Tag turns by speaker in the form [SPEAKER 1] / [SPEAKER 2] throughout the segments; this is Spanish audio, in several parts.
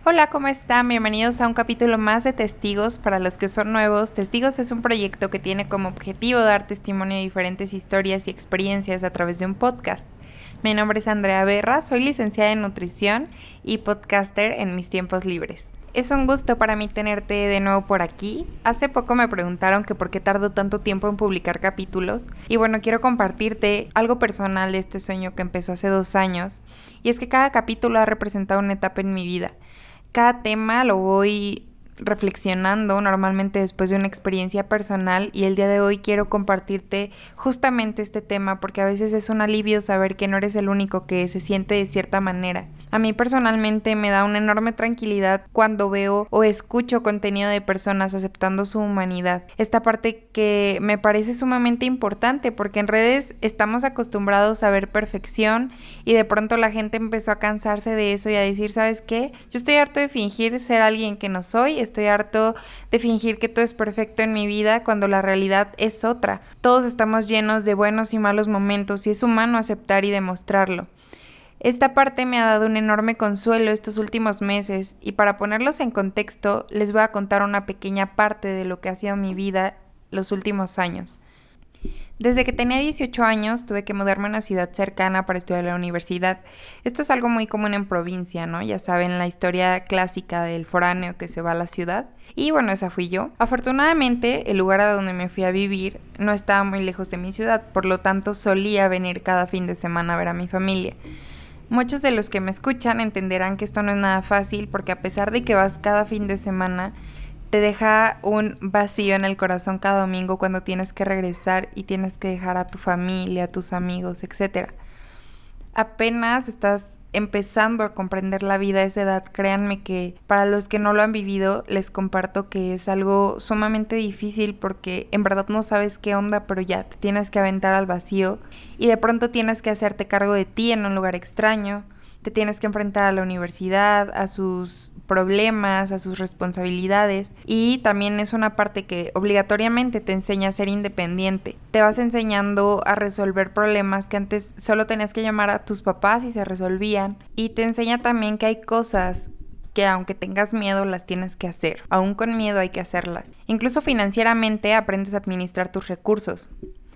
[SPEAKER 1] Hola, ¿cómo están? Bienvenidos a un capítulo más de Testigos. Para los que son nuevos, Testigos es un proyecto que tiene como objetivo dar testimonio de diferentes historias y experiencias a través de un podcast. Mi nombre es Andrea Berra, soy licenciada en nutrición y podcaster en mis tiempos libres. Es un gusto para mí tenerte de nuevo por aquí. Hace poco me preguntaron que por qué tardo tanto tiempo en publicar capítulos. Y bueno, quiero compartirte algo personal de este sueño que empezó hace 2 años. Y es que cada capítulo ha representado una etapa en mi vida. Cada tema lo voy reflexionando normalmente después de una experiencia personal y el día de hoy quiero compartirte justamente este tema porque a veces es un alivio saber que no eres el único que se siente de cierta manera. A mí personalmente me da una enorme tranquilidad cuando veo o escucho contenido de personas aceptando su humanidad. Esta parte que me parece sumamente importante porque en redes estamos acostumbrados a ver perfección y de pronto la gente empezó a cansarse de eso y a decir, ¿sabes qué? Yo estoy harto de fingir ser alguien que no soy, estoy harto de fingir que todo es perfecto en mi vida cuando la realidad es otra. Todos estamos llenos de buenos y malos momentos y es humano aceptar y demostrarlo. Esta parte me ha dado un enorme consuelo estos últimos meses y para ponerlos en contexto les voy a contar una pequeña parte de lo que ha sido mi vida los últimos años. Desde que tenía 18 años tuve que mudarme a una ciudad cercana para estudiar en la universidad. Esto es algo muy común en provincia, ¿no? Ya saben, la historia clásica del foráneo que se va a la ciudad. Y bueno, esa fui yo. Afortunadamente, el lugar a donde me fui a vivir no estaba muy lejos de mi ciudad, por lo tanto solía venir cada fin de semana a ver a mi familia. Muchos de los que me escuchan entenderán que esto no es nada fácil porque a pesar de que vas cada fin de semana, te deja un vacío en el corazón cada domingo cuando tienes que regresar y tienes que dejar a tu familia, a tus amigos, etc. Apenas estás empezando a comprender la vida a esa edad, créanme que para los que no lo han vivido, les comparto que es algo sumamente difícil porque en verdad no sabes qué onda, pero ya te tienes que aventar al vacío y de pronto tienes que hacerte cargo de ti en un lugar extraño. Te tienes que enfrentar a la universidad, a sus problemas, a sus responsabilidades y también es una parte que obligatoriamente te enseña a ser independiente. Te vas enseñando a resolver problemas que antes solo tenías que llamar a tus papás y se resolvían y te enseña también que hay cosas que aunque tengas miedo las tienes que hacer. Aún con miedo hay que hacerlas. Incluso financieramente aprendes a administrar tus recursos.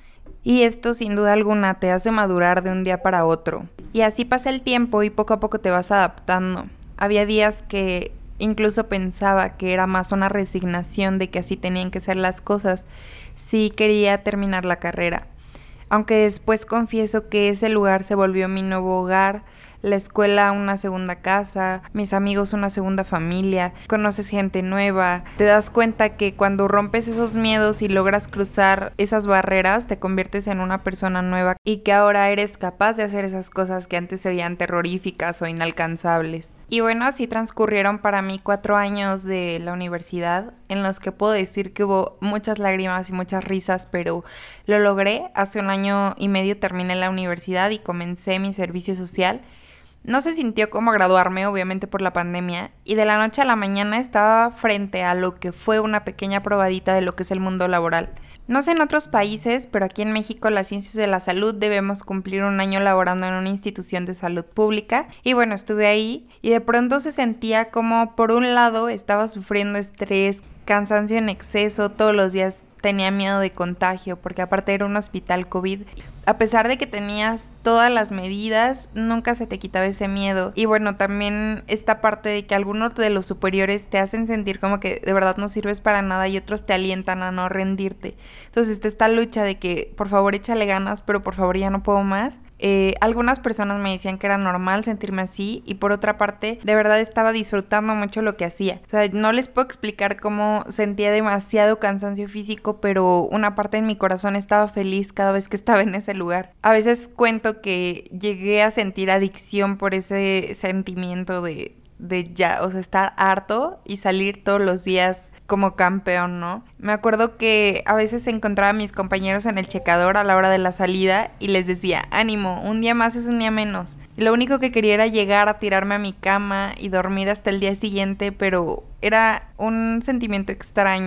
[SPEAKER 1] Y esto sin duda alguna te hace madurar de un día para otro. Y así pasa el tiempo y poco a poco te vas adaptando. Había días que incluso pensaba que era más una resignación de que así tenían que ser las cosas si quería terminar la carrera. Aunque después confieso que ese lugar se volvió mi nuevo hogar, la escuela una segunda casa, mis amigos una segunda familia, conoces gente nueva, te das cuenta que cuando rompes esos miedos y logras cruzar esas barreras te conviertes en una persona nueva y que ahora eres capaz de hacer esas cosas que antes se veían terroríficas o inalcanzables. Y bueno, así transcurrieron para mí 4 años de la universidad en los que puedo decir que hubo muchas lágrimas y muchas risas, pero lo logré. Hace 1 año y medio terminé la universidad y comencé mi servicio social. No se sintió como graduarme, obviamente por la pandemia, y de la noche a la mañana estaba frente a lo que fue una pequeña probadita de lo que es el mundo laboral. No sé en otros países, pero aquí en México las ciencias de la salud debemos cumplir 1 año laborando en una institución de salud pública. Y bueno, estuve ahí y de pronto se sentía como por un lado estaba sufriendo estrés, cansancio en exceso, todos los días tenía miedo de contagio porque aparte era un hospital COVID. A pesar de que tenías todas las medidas, nunca se te quitaba ese miedo. Y bueno, también esta parte de que algunos de los superiores te hacen sentir como que de verdad no sirves para nada y otros te alientan a no rendirte. Entonces está esta lucha de que por favor échale ganas, pero por favor ya no puedo más. Algunas personas me decían que era normal sentirme así y por otra parte de verdad estaba disfrutando mucho lo que hacía. O sea, no les puedo explicar cómo sentía demasiado cansancio físico, pero una parte en mi corazón estaba feliz cada vez que estaba en ese lugar. A veces cuento que llegué a sentir adicción por ese sentimiento de ya, o sea, estar harto y salir todos los días como campeón, ¿no? Me acuerdo que a veces encontraba a mis compañeros en el checador a la hora de la salida y les decía, ánimo, un día más es un día menos. Y lo único que quería era llegar a tirarme a mi cama y dormir hasta el día siguiente, pero era un sentimiento extraño.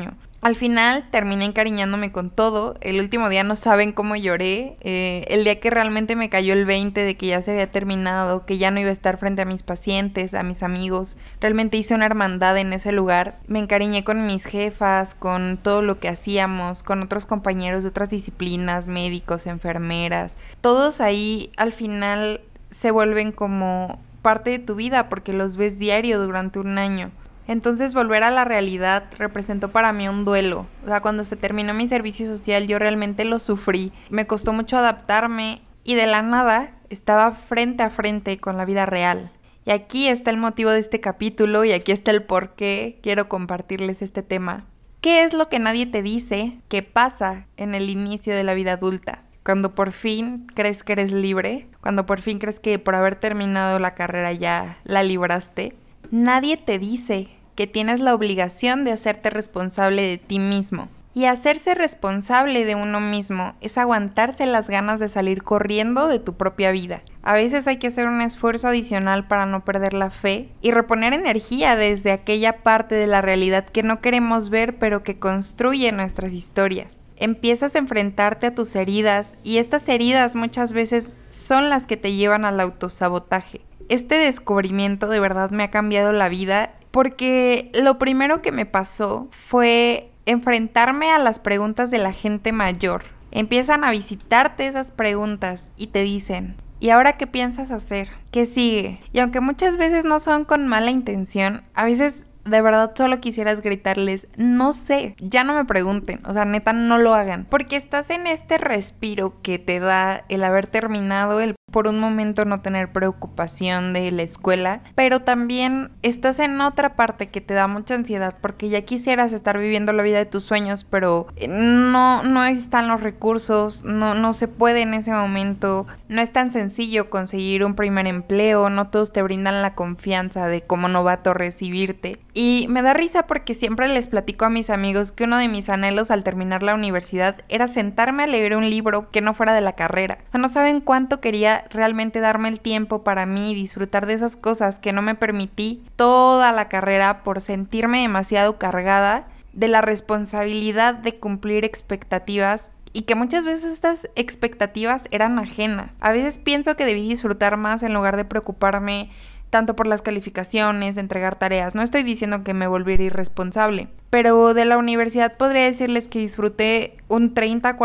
[SPEAKER 1] Al final terminé encariñándome con todo. El último día no saben cómo lloré. El día que realmente me cayó el 20 de que ya se había terminado, que ya no iba a estar frente a mis pacientes, a mis amigos. Realmente hice una hermandad en ese lugar. Me encariñé con mis jefas, con todo lo que hacíamos, con otros compañeros de otras disciplinas, médicos, enfermeras. Todos ahí al final se vuelven como parte de tu vida porque los ves diario durante un año. Entonces volver a la realidad representó para mí un duelo. O sea, cuando se terminó mi servicio social yo realmente lo sufrí. Me costó mucho adaptarme y de la nada estaba frente a frente con la vida real. Y aquí está el motivo de este capítulo y aquí está el por qué quiero compartirles este tema. ¿Qué es lo que nadie te dice que pasa en el inicio de la vida adulta? Cuando por fin crees que eres libre, cuando por fin crees que por haber terminado la carrera ya la libraste. Nadie te dice que tienes la obligación de hacerte responsable de ti mismo. Y hacerse responsable de uno mismo es aguantarse las ganas de salir corriendo de tu propia vida. A veces hay que hacer un esfuerzo adicional para no perder la fe y reponer energía desde aquella parte de la realidad que no queremos ver pero que construye nuestras historias. Empiezas a enfrentarte a tus heridas y estas heridas muchas veces son las que te llevan al autosabotaje. Este descubrimiento de verdad me ha cambiado la vida porque lo primero que me pasó fue enfrentarme a las preguntas de la gente mayor. Empiezan a visitarte esas preguntas y te dicen, ¿y ahora qué piensas hacer? ¿Qué sigue? Y aunque muchas veces no son con mala intención, a veces de verdad solo quisieras gritarles, no sé, ya no me pregunten, o sea, neta, no lo hagan. Porque estás en este respiro que te da el haber terminado, el por un momento no tener preocupación de la escuela, pero también estás en otra parte que te da mucha ansiedad porque ya quisieras estar viviendo la vida de tus sueños, pero no están los recursos, no se puede en ese momento, no es tan sencillo conseguir un primer empleo, no todos te brindan la confianza de como novato recibirte. Y me da risa porque siempre les platico a mis amigos que uno de mis anhelos al terminar la universidad era sentarme a leer un libro que no fuera de la carrera. O sea, no saben cuánto quería realmente darme el tiempo para mí y disfrutar de esas cosas que no me permití toda la carrera por sentirme demasiado cargada de la responsabilidad de cumplir expectativas y que muchas veces estas expectativas eran ajenas. A veces pienso que debí disfrutar más en lugar de preocuparme tanto por las calificaciones, de entregar tareas. No estoy diciendo que me volviera irresponsable, pero de la universidad podría decirles que disfruté un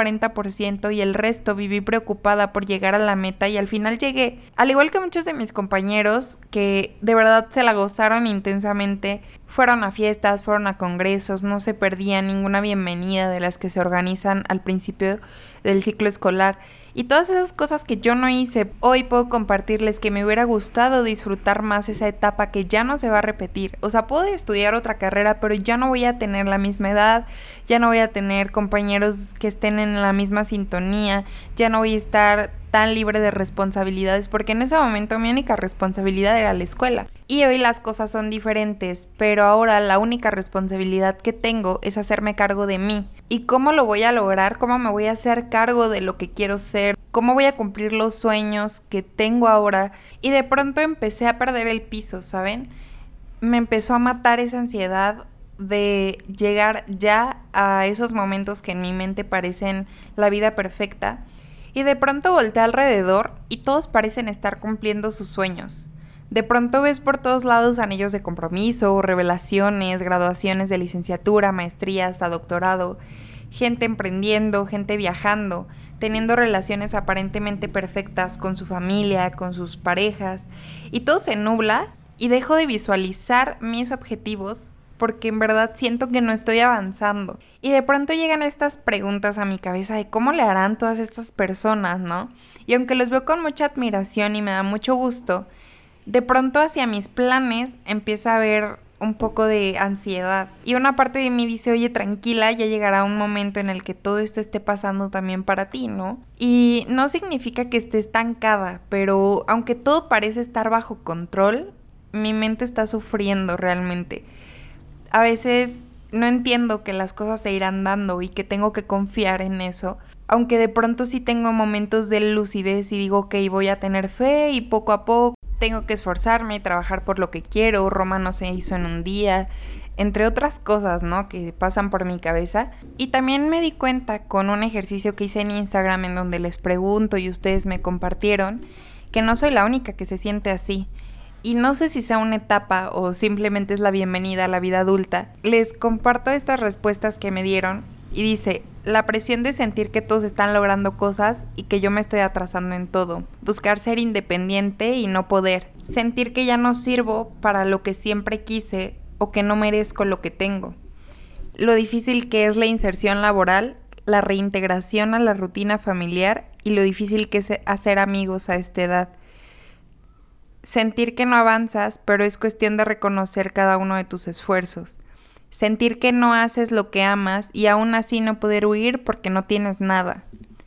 [SPEAKER 1] 30-40% y el resto viví preocupada por llegar a la meta y al final llegué. Al igual que muchos de mis compañeros que de verdad se la gozaron intensamente, fueron a fiestas, fueron a congresos, no se perdían ninguna bienvenida de las que se organizan al principio del ciclo escolar. Y todas esas cosas que yo no hice, hoy puedo compartirles que me hubiera gustado disfrutar más esa etapa que ya no se va a repetir. O sea, puedo estudiar otra carrera, pero ya no voy a tener la misma edad, ya no voy a tener compañeros que estén en la misma sintonía, ya no voy a estar tan libre de responsabilidades, porque en ese momento mi única responsabilidad era la escuela. Y hoy las cosas son diferentes, pero ahora la única responsabilidad que tengo es hacerme cargo de mí. ¿Y cómo lo voy a lograr? ¿Cómo me voy a hacer cargo de lo que quiero ser? ¿Cómo voy a cumplir los sueños que tengo ahora? Y de pronto empecé a perder el piso, ¿saben? Me empezó a matar esa ansiedad de llegar ya a esos momentos que en mi mente parecen la vida perfecta. Y de pronto volteé alrededor y todos parecen estar cumpliendo sus sueños. De pronto ves por todos lados anillos de compromiso, revelaciones, graduaciones de licenciatura, maestría hasta doctorado, gente emprendiendo, gente viajando, teniendo relaciones aparentemente perfectas con su familia, con sus parejas, y todo se nubla y dejo de visualizar mis objetivos porque en verdad siento que no estoy avanzando. Y de pronto llegan estas preguntas a mi cabeza de cómo le harán todas estas personas, ¿no? Y aunque los veo con mucha admiración y me da mucho gusto, de pronto hacia mis planes empieza a haber un poco de ansiedad. Y una parte de mí dice, oye, tranquila, ya llegará un momento en el que todo esto esté pasando también para ti, ¿no? Y no significa que esté estancada, pero aunque todo parece estar bajo control, mi mente está sufriendo realmente. A veces no entiendo que las cosas se irán dando y que tengo que confiar en eso, aunque de pronto sí tengo momentos de lucidez y digo, ok, voy a tener fe y poco a poco tengo que esforzarme y trabajar por lo que quiero. Roma no se hizo en un día, entre otras cosas, ¿no? Que pasan por mi cabeza. Y también me di cuenta con un ejercicio que hice en Instagram en donde les pregunto y ustedes me compartieron que no soy la única que se siente así. Y no sé si sea una etapa o simplemente es la bienvenida a la vida adulta. Les comparto estas respuestas que me dieron y dice: la presión de sentir que todos están logrando cosas y que yo me estoy atrasando en todo. Buscar ser independiente y no poder. Sentir que ya no sirvo para lo que siempre quise o que no merezco lo que tengo. Lo difícil que es la inserción laboral, la reintegración a la rutina familiar y lo difícil que es hacer amigos a esta edad. Sentir que no avanzas, pero es cuestión de reconocer cada uno de tus esfuerzos. Sentir que no haces lo que amas y aún así no poder huir porque no tienes nada.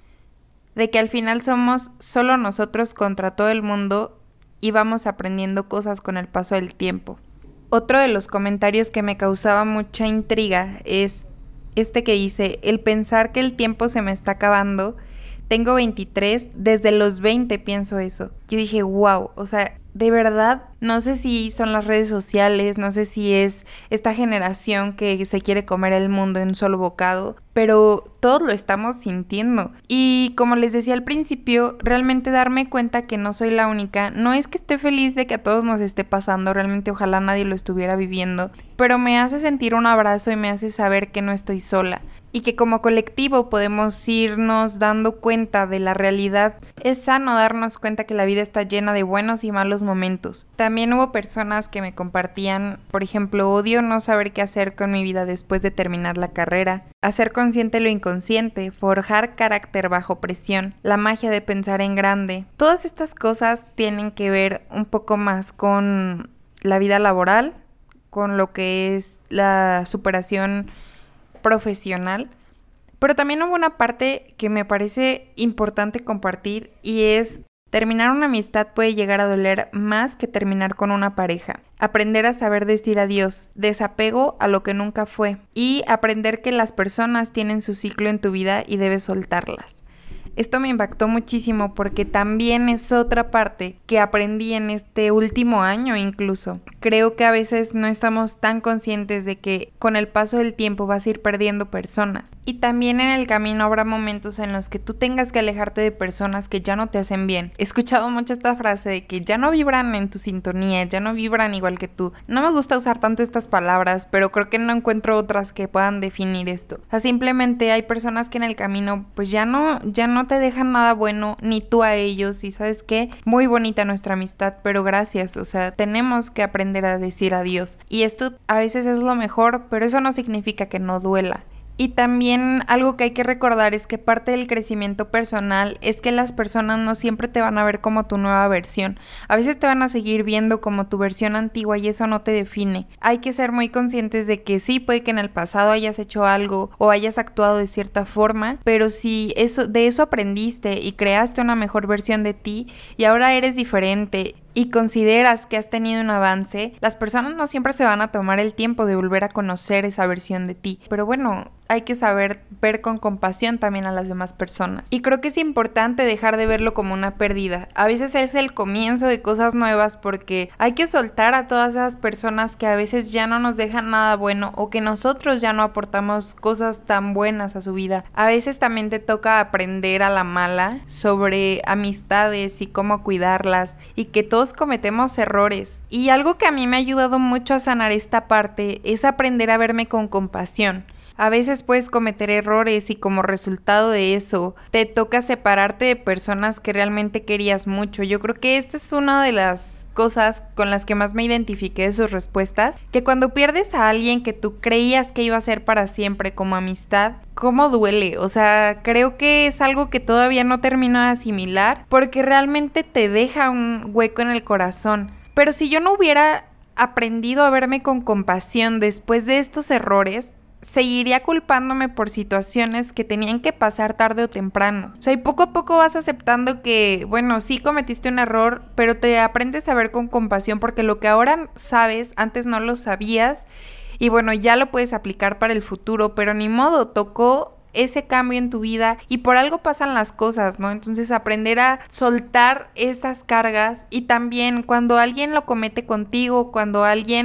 [SPEAKER 1] De que al final somos solo nosotros contra todo el mundo y vamos aprendiendo cosas con el paso del tiempo. Otro de los comentarios que me causaba mucha intriga es este que dice: el pensar que el tiempo se me está acabando. Tengo 23, desde los 20 pienso eso. Yo dije, wow, o sea, de verdad, no sé si son las redes sociales, no sé si es esta generación que se quiere comer el mundo en un solo bocado, pero todos lo estamos sintiendo. Y como les decía al principio, realmente darme cuenta que no soy la única, no es que esté feliz de que a todos nos esté pasando, realmente ojalá nadie lo estuviera viviendo, pero me hace sentir un abrazo y me hace saber que no estoy sola. Y que como colectivo podemos irnos dando cuenta de la realidad. Es sano darnos cuenta que la vida está llena de buenos y malos momentos. También hubo personas que me compartían, por ejemplo, odio no saber qué hacer con mi vida después de terminar la carrera, hacer consciente lo inconsciente, forjar carácter bajo presión, la magia de pensar en grande. Todas estas cosas tienen que ver un poco más con la vida laboral, con lo que es la superación profesional, pero también hubo una parte que me parece importante compartir y es: terminar una amistad puede llegar a doler más que terminar con una pareja. Aprender a saber decir adiós, desapego a lo que nunca fue y aprender que las personas tienen su ciclo en tu vida y debes soltarlas. Esto me impactó muchísimo porque también es otra parte que aprendí en este último año incluso. Creo que a veces no estamos tan conscientes de que con el paso del tiempo vas a ir perdiendo personas. Y también en el camino habrá momentos en los que tú tengas que alejarte de personas que ya no te hacen bien. He escuchado mucho esta frase de que ya no vibran en tu sintonía, ya no vibran igual que tú. No me gusta usar tanto estas palabras, pero creo que no encuentro otras que puedan definir esto. O sea, simplemente hay personas que en el camino pues ya no te dejan nada bueno, ni tú a ellos, y ¿sabes qué? Muy bonita nuestra amistad, pero gracias, o sea, tenemos que aprender a decir adiós. Y esto a veces es lo mejor, pero eso no significa que no duela. Y también algo que hay que recordar es que parte del crecimiento personal es que las personas no siempre te van a ver como tu nueva versión. A veces te van a seguir viendo como tu versión antigua y eso no te define. Hay que ser muy conscientes de que sí, puede que en el pasado hayas hecho algo o hayas actuado de cierta forma, pero si de eso aprendiste y creaste una mejor versión de ti y ahora eres diferente y consideras que has tenido un avance, las personas no siempre se van a tomar el tiempo de volver a conocer esa versión de ti. Pero bueno, hay que saber ver con compasión también a las demás personas. Y creo que es importante dejar de verlo como una pérdida. A veces es el comienzo de cosas nuevas porque hay que soltar a todas esas personas que a veces ya no nos dejan nada bueno o que nosotros ya no aportamos cosas tan buenas a su vida. A veces también te toca aprender a la mala sobre amistades y cómo cuidarlas y que todos cometemos errores. Y algo que a mí me ha ayudado mucho a sanar esta parte es aprender a verme con compasión. A veces puedes cometer errores y como resultado de eso te toca separarte de personas que realmente querías mucho. Yo creo que esta es una de las cosas con las que más me identifiqué de sus respuestas, que cuando pierdes a alguien que tú creías que iba a ser para siempre como amistad, ¿cómo duele? O sea, creo que es algo que todavía no termino de asimilar porque realmente te deja un hueco en el corazón. Pero si yo no hubiera aprendido a verme con compasión después de estos errores, seguiría culpándome por situaciones que tenían que pasar tarde o temprano. O sea, y poco a poco vas aceptando que, bueno, sí cometiste un error, pero te aprendes a ver con compasión porque lo que ahora sabes, antes no lo sabías y bueno, ya lo puedes aplicar para el futuro, pero ni modo, tocó ese cambio en tu vida y por algo pasan las cosas, ¿no? Entonces aprender a soltar esas cargas y también cuando alguien lo comete contigo, cuando alguien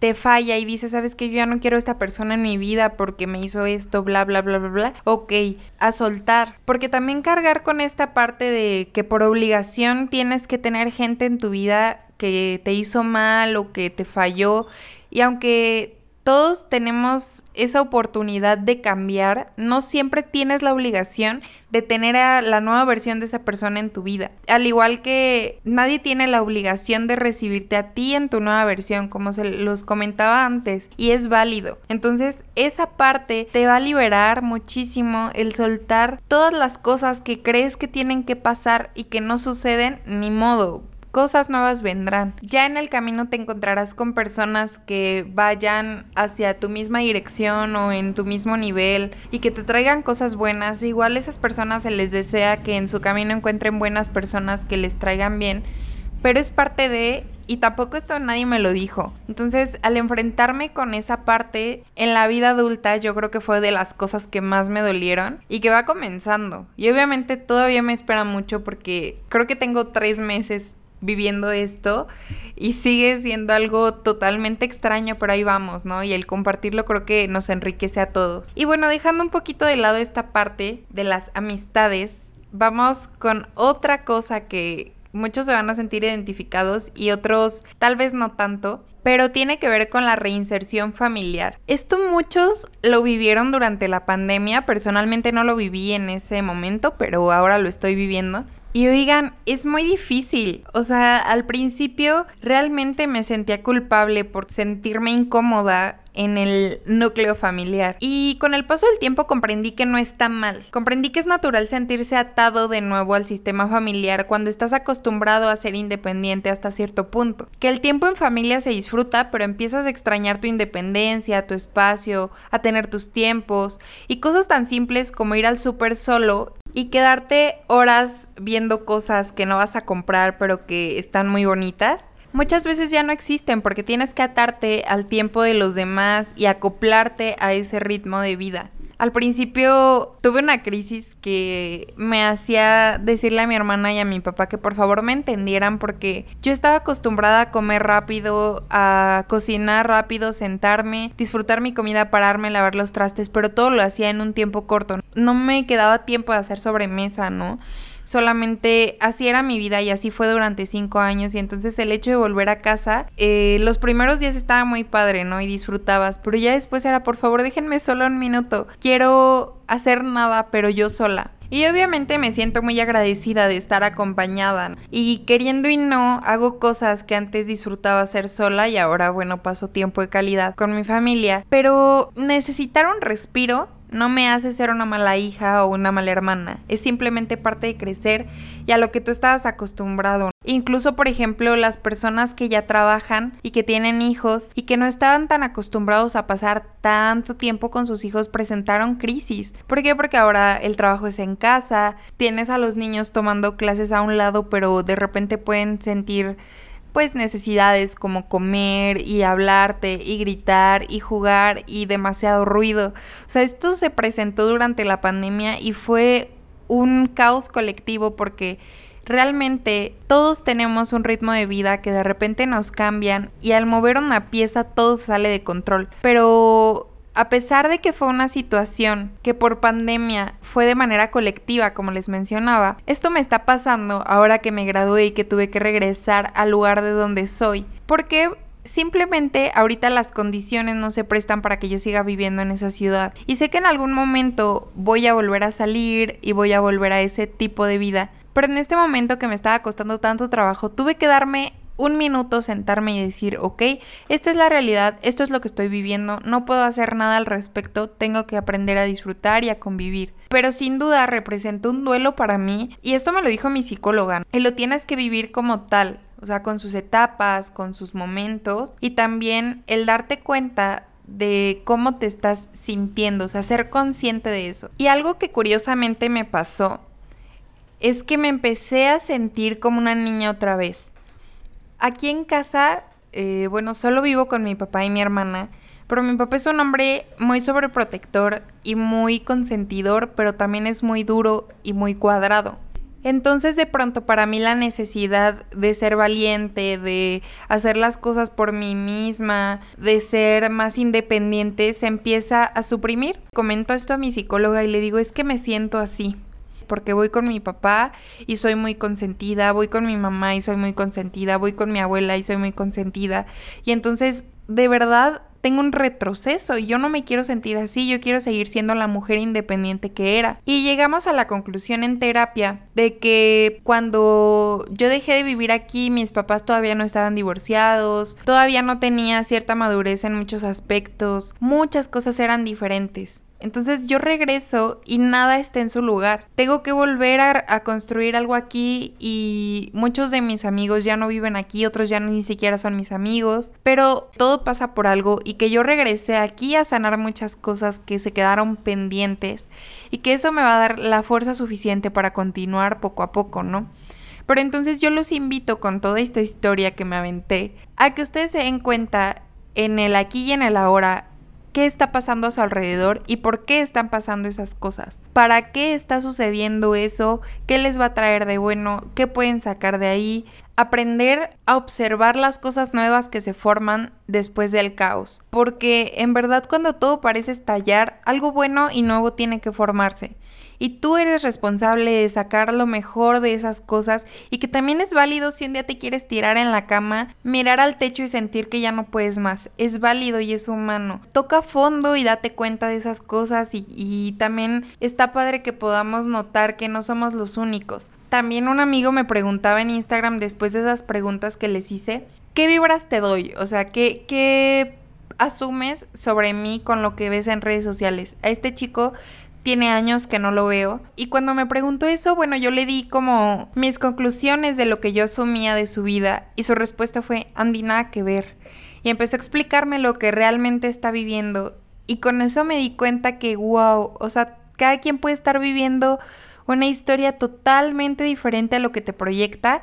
[SPEAKER 1] te falla y dices, ¿sabes qué? Yo ya no quiero a esta persona en mi vida porque me hizo esto, bla, bla, bla, bla, bla. Ok, a soltar. Porque también cargar con esta parte de que por obligación tienes que tener gente en tu vida que te hizo mal o que te falló. Y aunque todos tenemos esa oportunidad de cambiar, no siempre tienes la obligación de tener a la nueva versión de esa persona en tu vida. Al igual que nadie tiene la obligación de recibirte a ti en tu nueva versión, como se los comentaba antes, y es válido. Entonces, esa parte te va a liberar muchísimo el soltar todas las cosas que crees que tienen que pasar y que no suceden, ni modo. Cosas nuevas vendrán. Ya en el camino te encontrarás con personas que vayan hacia tu misma dirección o en tu mismo nivel y que te traigan cosas buenas. Igual a esas personas se les desea que en su camino encuentren buenas personas que les traigan bien, pero es parte de... Y tampoco esto nadie me lo dijo. Entonces, al enfrentarme con esa parte en la vida adulta, yo creo que fue de las cosas que más me dolieron y que va comenzando. Y obviamente todavía me espera mucho porque creo que tengo 3 meses viviendo esto y sigue siendo algo totalmente extraño, pero ahí vamos, ¿no? Y el compartirlo creo que nos enriquece a todos. Y bueno, dejando un poquito de lado esta parte de las amistades, vamos con otra cosa que muchos se van a sentir identificados y otros tal vez no tanto, pero tiene que ver con la reinserción familiar. Esto muchos lo vivieron durante la pandemia, personalmente no lo viví en ese momento, pero ahora lo estoy viviendo. Y oigan, es muy difícil. O sea, al principio realmente me sentía culpable por sentirme incómoda en el núcleo familiar. Y con el paso del tiempo comprendí que no está mal. Comprendí que es natural sentirse atado de nuevo al sistema familiar cuando estás acostumbrado a ser independiente hasta cierto punto. Que el tiempo en familia se disfruta, pero empiezas a extrañar tu independencia, tu espacio, a tener tus tiempos y cosas tan simples como ir al súper solo y quedarte horas viendo cosas que no vas a comprar pero que están muy bonitas. Muchas veces ya no existen porque tienes que atarte al tiempo de los demás y acoplarte a ese ritmo de vida. Al principio tuve una crisis que me hacía decirle a mi hermana y a mi papá que por favor me entendieran porque yo estaba acostumbrada a comer rápido, a cocinar rápido, sentarme, disfrutar mi comida, pararme, lavar los trastes, pero todo lo hacía en un tiempo corto. No me quedaba tiempo de hacer sobremesa, ¿no? Solamente así era mi vida y así fue durante 5 años y entonces el hecho de volver a casa, los primeros días estaba muy padre, ¿no? Y disfrutabas, pero ya después era por favor déjenme solo un minuto, quiero hacer nada pero yo sola. Y obviamente me siento muy agradecida de estar acompañada y queriendo y no hago cosas que antes disfrutaba hacer sola y ahora bueno paso tiempo de calidad con mi familia, pero necesitar un respiro no me hace ser una mala hija o una mala hermana, es simplemente parte de crecer y a lo que tú estabas acostumbrado. Incluso, por ejemplo, las personas que ya trabajan y que tienen hijos y que no estaban tan acostumbrados a pasar tanto tiempo con sus hijos presentaron crisis. ¿Por qué? Porque ahora el trabajo es en casa, tienes a los niños tomando clases a un lado, pero de repente pueden sentir pues necesidades como comer y hablarte y gritar y jugar y demasiado ruido. O sea, esto se presentó durante la pandemia y fue un caos colectivo porque realmente todos tenemos un ritmo de vida que de repente nos cambian y al mover una pieza todo sale de control. Pero a pesar de que fue una situación que por pandemia fue de manera colectiva, como les mencionaba, esto me está pasando ahora que me gradué y que tuve que regresar al lugar de donde soy. Porque simplemente ahorita las condiciones no se prestan para que yo siga viviendo en esa ciudad. Y sé que en algún momento voy a volver a salir y voy a volver a ese tipo de vida. Pero en este momento que me estaba costando tanto trabajo, tuve que darme un minuto, sentarme y decir, ok, esta es la realidad, esto es lo que estoy viviendo, no puedo hacer nada al respecto, tengo que aprender a disfrutar y a convivir. Pero sin duda representó un duelo para mí y esto me lo dijo mi psicóloga, y lo tienes que vivir como tal, o sea, con sus etapas, con sus momentos y también el darte cuenta de cómo te estás sintiendo, o sea, ser consciente de eso. Y algo que curiosamente me pasó es que me empecé a sentir como una niña otra vez. Aquí en casa, solo vivo con mi papá y mi hermana, pero mi papá es un hombre muy sobreprotector y muy consentidor, pero también es muy duro y muy cuadrado. Entonces de pronto para mí la necesidad de ser valiente, de hacer las cosas por mí misma, de ser más independiente, se empieza a suprimir. Comento esto a mi psicóloga y le digo, es que me siento así, porque voy con mi papá y soy muy consentida, voy con mi mamá y soy muy consentida, voy con mi abuela y soy muy consentida. Y entonces, de verdad, tengo un retroceso y yo no me quiero sentir así, yo quiero seguir siendo la mujer independiente que era. Y llegamos a la conclusión en terapia de que cuando yo dejé de vivir aquí, mis papás todavía no estaban divorciados, todavía no tenía cierta madurez en muchos aspectos, muchas cosas eran diferentes. Entonces yo regreso y nada está en su lugar. Tengo que volver a construir algo aquí y muchos de mis amigos ya no viven aquí, otros ya ni siquiera son mis amigos, pero todo pasa por algo y que yo regresé aquí a sanar muchas cosas que se quedaron pendientes y que eso me va a dar la fuerza suficiente para continuar poco a poco, ¿no? Pero entonces yo los invito con toda esta historia que me aventé a que ustedes se den cuenta en el aquí y en el ahora qué está pasando a su alrededor y por qué están pasando esas cosas. ¿Para qué está sucediendo eso? ¿Qué les va a traer de bueno? ¿Qué pueden sacar de ahí? Aprender a observar las cosas nuevas que se forman después del caos. Porque en verdad cuando todo parece estallar, algo bueno y nuevo tiene que formarse. Y tú eres responsable de sacar lo mejor de esas cosas y que también es válido si un día te quieres tirar en la cama, mirar al techo y sentir que ya no puedes más. Es válido y es humano. Toca fondo y date cuenta de esas cosas y también está padre que podamos notar que no somos los únicos. También un amigo me preguntaba en Instagram después de esas preguntas que les hice, ¿qué vibras te doy? O sea, ¿qué asumes sobre mí con lo que ves en redes sociales? A este chico tiene años que no lo veo y cuando me preguntó eso, bueno, yo le di como mis conclusiones de lo que yo asumía de su vida y su respuesta fue, Andy, nada que ver. Y empezó a explicarme lo que realmente está viviendo y con eso me di cuenta que wow, o sea, cada quien puede estar viviendo una historia totalmente diferente a lo que te proyecta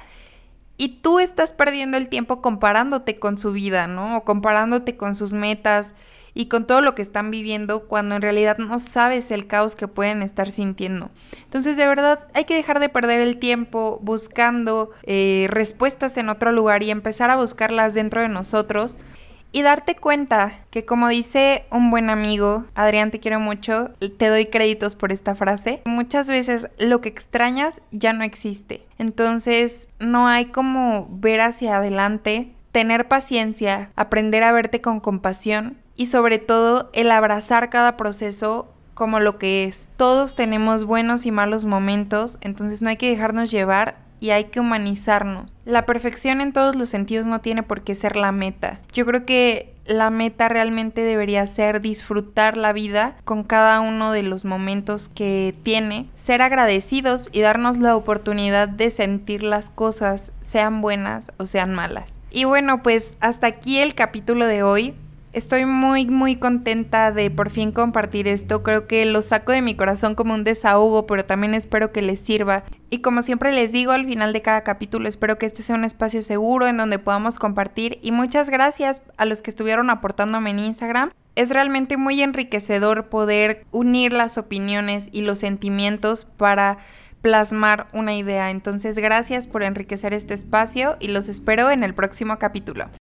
[SPEAKER 1] y tú estás perdiendo el tiempo comparándote con su vida, ¿no? O comparándote con sus metas y con todo lo que están viviendo cuando en realidad no sabes el caos que pueden estar sintiendo. Entonces, de verdad, hay que dejar de perder el tiempo buscando respuestas en otro lugar y empezar a buscarlas dentro de nosotros y darte cuenta que, como dice un buen amigo, Adrián, te quiero mucho, te doy créditos por esta frase, muchas veces lo que extrañas ya no existe. Entonces, no hay como ver hacia adelante, tener paciencia, aprender a verte con compasión y sobre todo el abrazar cada proceso como lo que es. Todos tenemos buenos y malos momentos, entonces no hay que dejarnos llevar y hay que humanizarnos. La perfección en todos los sentidos no tiene por qué ser la meta. Yo creo que la meta realmente debería ser disfrutar la vida con cada uno de los momentos que tiene, ser agradecidos y darnos la oportunidad de sentir las cosas, sean buenas o sean malas. Y bueno, pues hasta aquí el capítulo de hoy. Estoy muy contenta de por fin compartir esto. Creo que lo saco de mi corazón como un desahogo, pero también espero que les sirva. Y como siempre les digo al final de cada capítulo, espero que este sea un espacio seguro en donde podamos compartir. Y muchas gracias a los que estuvieron aportándome en Instagram. Es realmente muy enriquecedor poder unir las opiniones y los sentimientos para plasmar una idea. Entonces, gracias por enriquecer este espacio y los espero en el próximo capítulo.